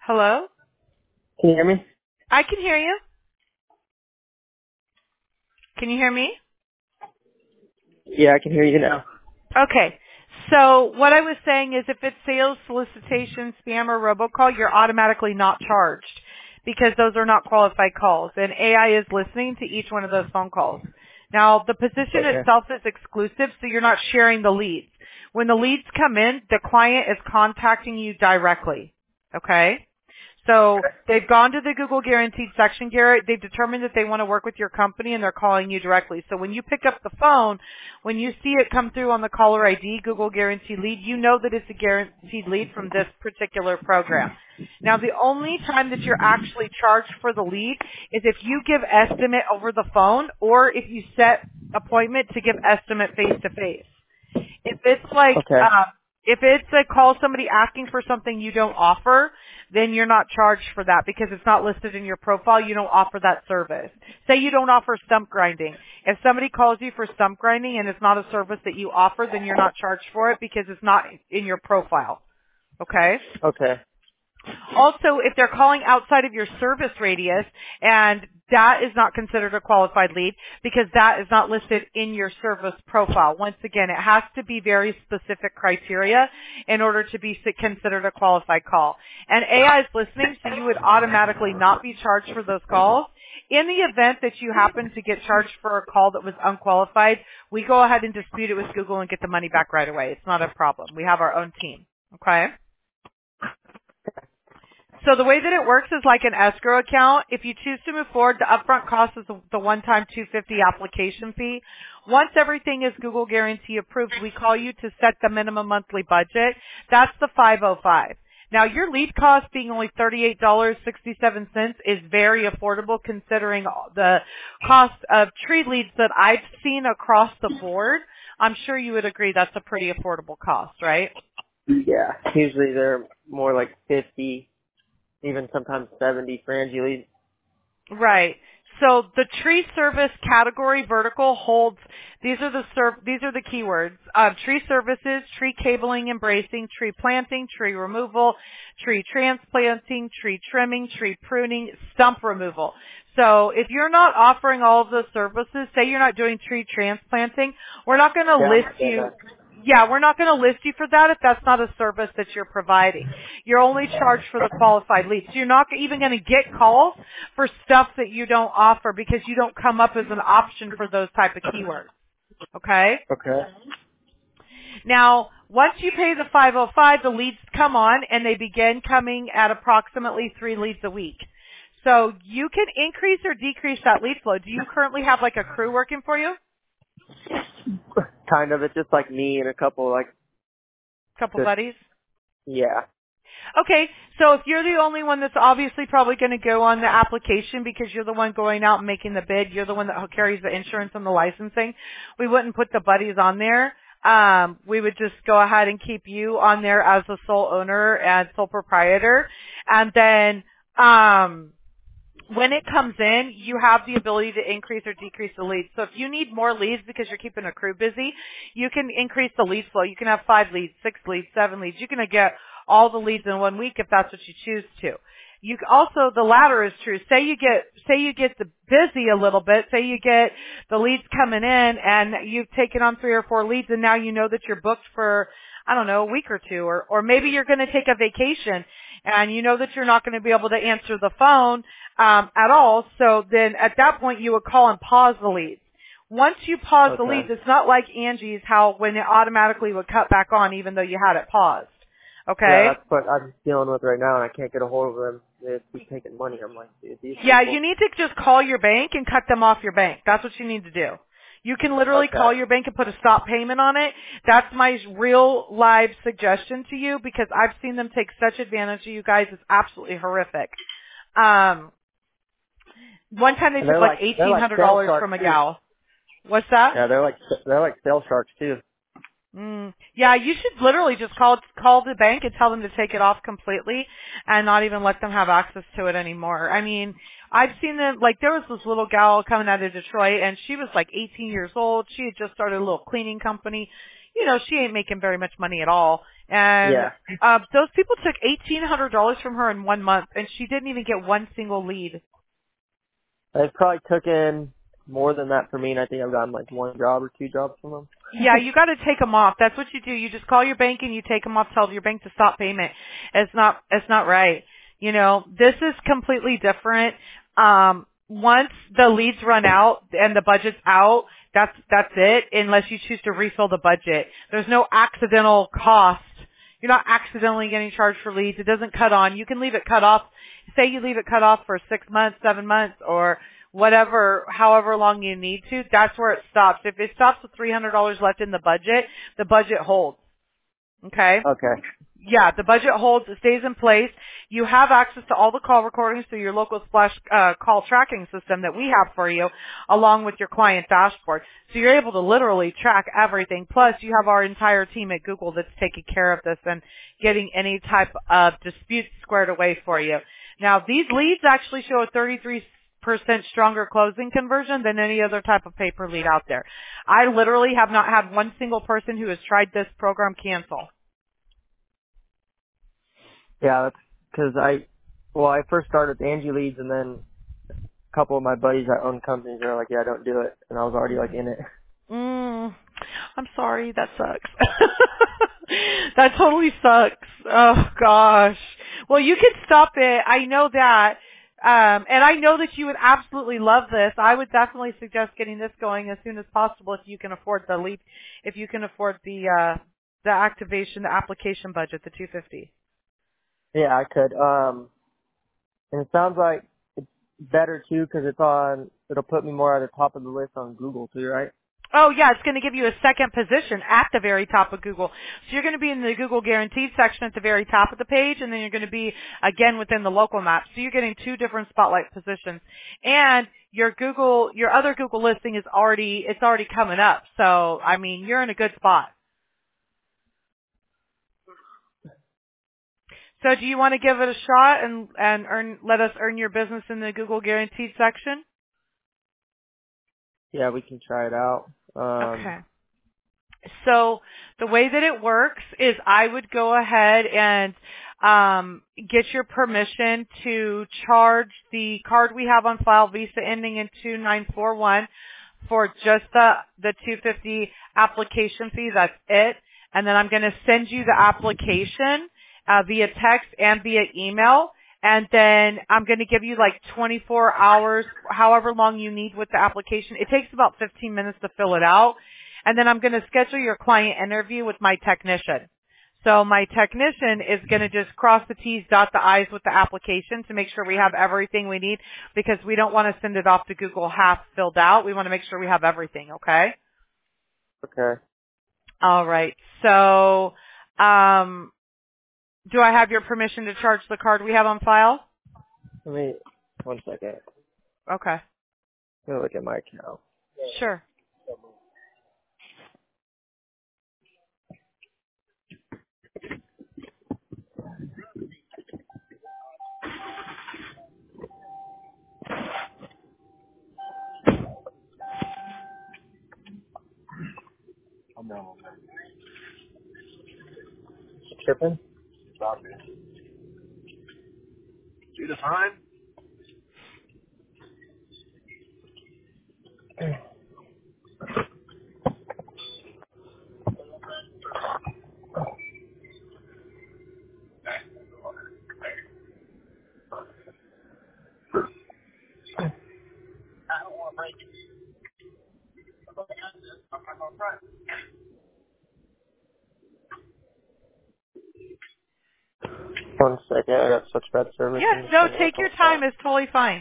Hello? Can you hear me? I can hear you. Can you hear me? Yeah, I can hear you now. Okay. So what I was saying is if it's sales, solicitation, spam, or robocall, you're automatically not charged because those are not qualified calls. And AI is listening to each one of those phone calls. Now, the position Okay. itself is exclusive, so you're not sharing the leads. When the leads come in, the client is contacting you directly. Okay? So they've gone to the Google Guaranteed section, Garrett. They've determined that they want to work with your company, and they're calling you directly. So when you pick up the phone, when you see it come through on the caller ID, Google Guaranteed Lead, you know that it's a guaranteed lead from this particular program. Now, the only time that you're actually charged for the lead is if you give estimate over the phone or if you set appointment to give estimate face-to-face. If it's like, Okay. if it's a call somebody asking for something you don't offer, then you're not charged for that because it's not listed in your profile. You don't offer that service. Say you don't offer stump grinding. If somebody calls you for stump grinding and it's not a service that you offer, then you're not charged for it because it's not in your profile. Okay? Okay. Also, if they're calling outside of your service radius, and that is not considered a qualified lead because that is not listed in your service profile. Once again, it has to be very specific criteria in order to be considered a qualified call. And AI is listening, so you would automatically not be charged for those calls. In the event that you happen to get charged for a call that was unqualified, we go ahead and dispute it with Google and get the money back right away. It's not a problem. We have our own team. Okay? So the way that it works is like an escrow account. If you choose to move forward, the upfront cost is the one-time $250 application fee. Once everything is Google Guarantee approved, we call you to set the minimum monthly budget. That's the $505. Now, your lead cost being only $38.67 is very affordable considering the cost of tree leads that I've seen across the board. I'm sure you would agree that's a pretty affordable cost, right? Yeah. Usually they're more like 50, even sometimes 70 for Angie Lee. Right. So the tree service category vertical holds, these are the keywords, tree services, tree cabling and bracing, tree planting, tree removal, tree transplanting, tree trimming, tree pruning, stump removal. So if you're not offering all of those services, say you're not doing tree transplanting, we're not going to list you. Yeah, we're not going to list you for that if that's not a service that you're providing. You're only charged for the qualified leads. So you're not even going to get calls for stuff that you don't offer because you don't come up as an option for those type of keywords. Okay? Okay. Now, once you pay the $505, the leads come on and they begin coming at approximately 3 leads a week. So you can increase or decrease that lead flow. Do you currently have like a crew working for you? Kind of. It's just like me and a couple Couple buddies? yeah. Okay, so if you're the only one that's obviously probably going to go on the application because you're the one going out and making the bid, you're the one that carries the insurance and the licensing, we wouldn't put the buddies on there. We would just go ahead and keep you on there as the sole owner and sole proprietor. And then, when it comes in, you have the ability to increase or decrease the leads. So if you need more leads because you're keeping a crew busy, you can increase the lead flow. You can have 5 leads, 6 leads, 7 leads. You can get all the leads in 1 week if that's what you choose to. You also, the latter is true. Say you get the busy a little bit. Say you get the leads coming in and you've taken on 3 or 4 leads and now you know that you're booked for, I don't know, a week or two, or maybe you're going to take a vacation and you know that you're not going to be able to answer the phone at all. So then at that point you would call and pause the leads. Once you pause the leads, it's not like Angie's how when it automatically would cut back on even though you had it paused. Okay? Yeah, that's what I'm dealing with right now, and I can't get a hold of them. They keep taking money. I'm like, dude, these Yeah, people. you need to just call your bank and cut them off your bank. That's what you need to do. You can literally call your bank and put a stop payment on it. That's my real live suggestion to you because I've seen them take such advantage of you guys. It's absolutely horrific. One time they took like $1,800 from a gal. What's that? Yeah, they're like sales sharks too. Yeah, you should literally just call the bank and tell them to take it off completely and not even let them have access to it anymore. I mean, I've seen them, like there was this little gal coming out of Detroit and she was like 18 years old. She had just started a little cleaning company. she ain't making very much money at all. And Yeah. those people took $1,800 from her in 1 month, and she didn't even get one single lead. They've probably took in more than that for me, and I think I've gotten like one job or two jobs from them. Yeah, you got to take them off. That's what you do. You just call your bank and you take them off. Tell your bank to stop payment. It's not right. This is completely different. Once the leads run out and the budget's out, that's it. Unless you choose to refill the budget, there's no accidental cost. You're not accidentally getting charged for leads. It doesn't cut on. You can leave it cut off. Say you leave it cut off for 6 months, 7 months, or whatever, however long you need to. That's where it stops. If it stops with $300 left in the budget holds. Okay? Okay. Yeah, the budget holds. It stays in place. You have access to all the call recordings through your local Splash call tracking system that we have for you, along with your client dashboard. So you're able to literally track everything. Plus, you have our entire team at Google that's taking care of this and getting any type of disputes squared away for you. Now, these leads actually show a 33% stronger closing conversion than any other type of pay-per lead out there. I literally have not had one single person who has tried this program cancel. Yeah, that's because I first started with Angie Leads, and then a couple of my buddies that own companies are like, yeah, don't do it, and I was already like in it. I'm sorry, that sucks. That totally sucks. Oh gosh. Well, you can stop it. I know that. And I know that you would absolutely love this. I would definitely suggest getting this going as soon as possible if you can afford the lead, if you can afford the activation, the application budget, the $250. Yeah, I could. And it sounds like it's better too because it'll put me more at the top of the list on Google too, right? Oh yeah, it's going to give you a second position at the very top of Google. So you're going to be in the Google Guaranteed section at the very top of the page, and then you're going to be again within the local map. So you're getting two different spotlight positions. And your other Google listing it's already coming up. So I mean, you're in a good spot. So do you want to give it a shot and let us earn your business in the Google Guaranteed section? Yeah, we can try it out. Okay. So the way that it works is I would go ahead and get your permission to charge the card we have on file, Visa ending in 2941, for just the $250 application fee. That's it. And then I'm going to send you the application via text and via email. And then I'm going to give you like 24 hours, however long you need with the application. It takes about 15 minutes to fill it out. And then I'm going to schedule your client interview with my technician. So my technician is going to just cross the T's, dot the I's with the application to make sure we have everything we need, because we don't want to send it off to Google half filled out. We want to make sure we have everything, okay? Okay. All right. So do I have your permission to charge the card we have on file? Let me, 1 second. Okay. Let me look at my account. Sure. Tripping? See the sign? 1 second, I got such bad service. Yes, I'm just no, gonna look take on your time. that. It's totally fine.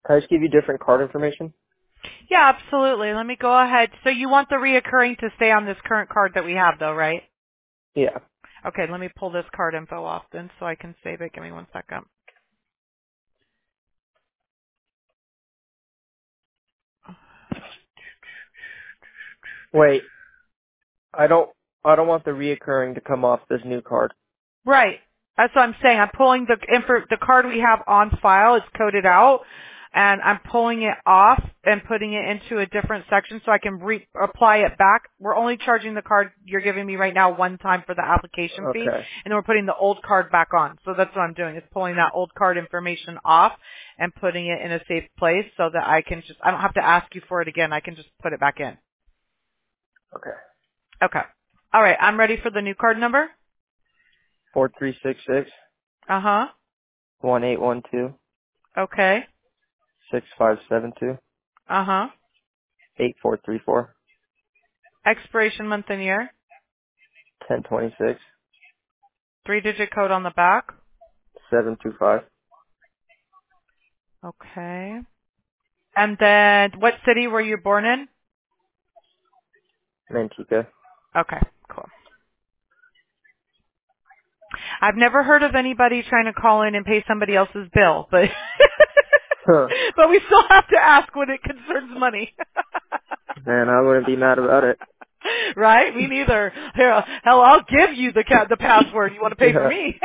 Can I just give you different card information? Yeah, absolutely. Let me go ahead. So you want the reoccurring to stay on this current card that we have, though, right? Yeah. Okay, let me pull this card info off then so I can save it. Give me 1 second. Wait. I don't want the reoccurring to come off this new card. Right. That's what I'm saying. I'm pulling the card we have on file. It's coded out, and I'm pulling it off and putting it into a different section so I can apply it back. We're only charging the card you're giving me right now one time for the application fee, Okay. and then we're putting the old card back on. So that's what I'm doing, is pulling that old card information off and putting it in a safe place so that I don't have to ask you for it again. I can just put it back in. Okay. Okay. All right. I'm ready for the new card number. 4366 Uh-huh. 1812 Okay. 6572 Uh-huh. 8434 Expiration month and year. 1026 3-digit code on the back. 725 Okay. And then what city were you born in? Manteca. Okay, cool. I've never heard of anybody trying to call in and pay somebody else's bill, but Huh. but we still have to ask when it concerns money. Man, I wouldn't be mad about it. Right? Me neither. Here, hell, I'll give you the password. You want to pay for me?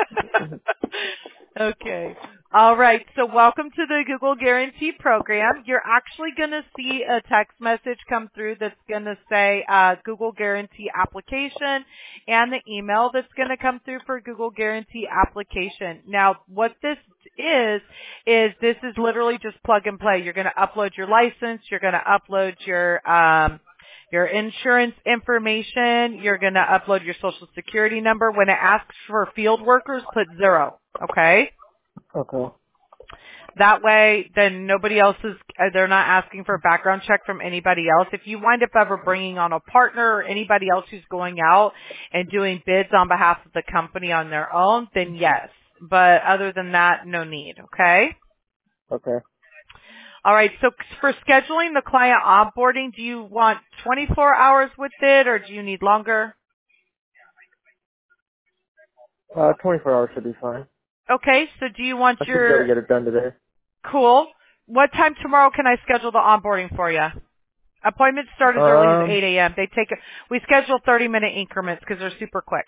Okay. All right. So welcome to the Google Guarantee Program. You're actually going to see a text message come through that's going to say Google Guarantee Application, and the email that's going to come through for Google Guarantee Application. Now, what this is this is literally just plug and play. You're going to upload your license. You're going to upload your insurance information. You're going to upload your social security number. When it asks for field workers, put 0. Okay? Okay. That way, then nobody else they're not asking for a background check from anybody else. If you wind up ever bringing on a partner or anybody else who's going out and doing bids on behalf of the company on their own, then yes. But other than that, no need. Okay? Okay. All right, so for scheduling the client onboarding, do you want 24 hours with it, or do you need longer? 24 hours should be fine. Okay, so do you want I should be able to get it done today. Cool. What time tomorrow can I schedule the onboarding for you? Appointments start as early as 8 a.m. We schedule 30-minute increments because they're super quick.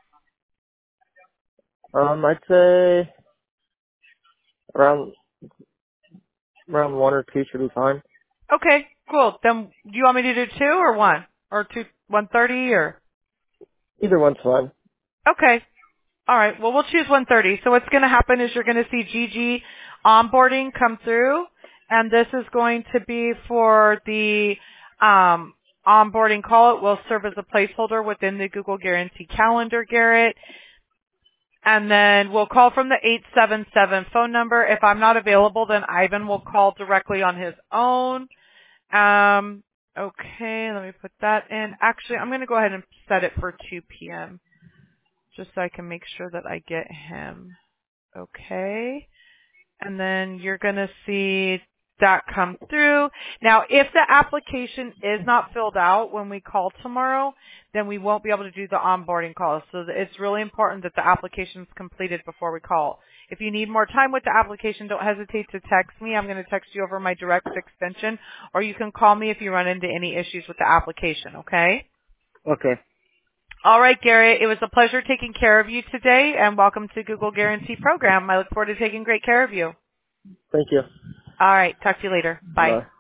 I'd say around 1 or 2 should be fine. Okay, cool. Then do you want me to do 2 or 1? Or 1:30 or? Either one's fine. Okay. All right. Well, we'll choose 1:30. So what's going to happen is you're going to see GG onboarding come through, and this is going to be for the onboarding call. It will serve as a placeholder within the Google Guarantee calendar, Garrett. And then we'll call from the 877 phone number. If I'm not available, then Ivan will call directly on his own. Okay, let me put that in. Actually, I'm going to go ahead and set it for 2 p.m. just so I can make sure that I get him. Okay. And then you're going to see that come through. Now, if the application is not filled out when we call tomorrow, then we won't be able to do the onboarding call. So it's really important that the application is completed before we call. If you need more time with the application, don't hesitate to text me. I'm going to text you over my direct extension, or you can call me if you run into any issues with the application, okay? Okay. All right, Garrett, it was a pleasure taking care of you today, and welcome to Google Guarantee Program. I look forward to taking great care of you. Thank you. All right, talk to you later. Bye. Bye.